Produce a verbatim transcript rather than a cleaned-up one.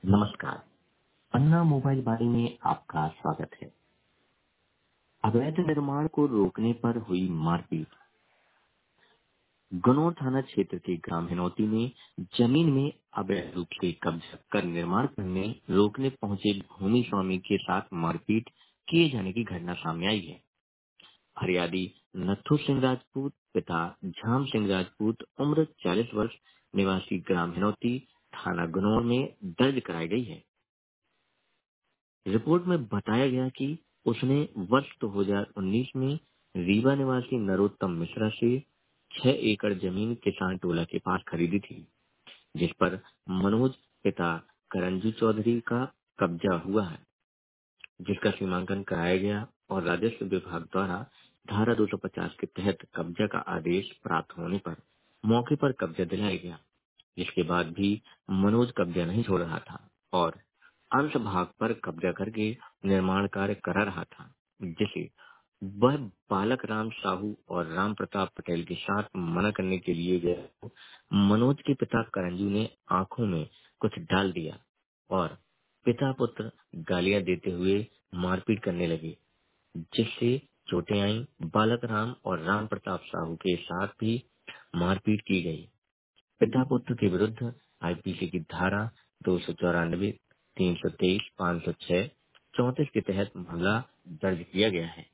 नमस्कार। अन्ना मोबाइल बारी में आपका स्वागत है। अवैध निर्माण को रोकने पर हुई मारपीट। गनौर थाना क्षेत्र के ग्राम हिनौती में जमीन में अवैध रूप से कब्जा कर निर्माण करने रोकने पहुंचे भूमि स्वामी के साथ मारपीट किए जाने की घटना सामने आई है। फरियादी नथु सिंह राजपूत पिता झाम सिंह राजपूत उम्र चालीस वर्ष निवासी ग्राम हिनौती थाना गनौर में दर्ज कराई गई है। रिपोर्ट में बताया गया कि उसने वर्ष दो हज़ार उन्नीस में रीवा निवासी नरोत्तम मिश्रा से छह एकड़ जमीन किसान टोला के पास खरीदी थी, जिस पर मनोज पिता करंजू चौधरी का कब्जा हुआ है, जिसका सीमांकन कराया गया और राजस्व विभाग द्वारा धारा दो सौ पचास के तहत कब्जा का आदेश प्राप्त होने पर मौके पर कब्जा दिलाया गया। जिसके बाद भी मनोज कब्जा नहीं छोड़ रहा था और अंश भाग पर कब्जा करके निर्माण कार्य करा रहा था, जिसे वह बालक राम साहू और राम प्रताप पटेल के साथ मना करने के लिए गया। मनोज के पिता करंजू ने आंखों में कुछ डाल दिया और पिता पुत्र गालियां देते हुए मारपीट करने लगे, जिससे चोटें आईं। बालक राम और राम प्रताप साहू के साथ भी मारपीट की गई। पिता पुत्र के विरुद्ध आईपीसी की धारा दो सौ चौरानवे तीन सौ तेईस पाँच सौ छह चौंतीस के तहत मामला दर्ज किया गया है।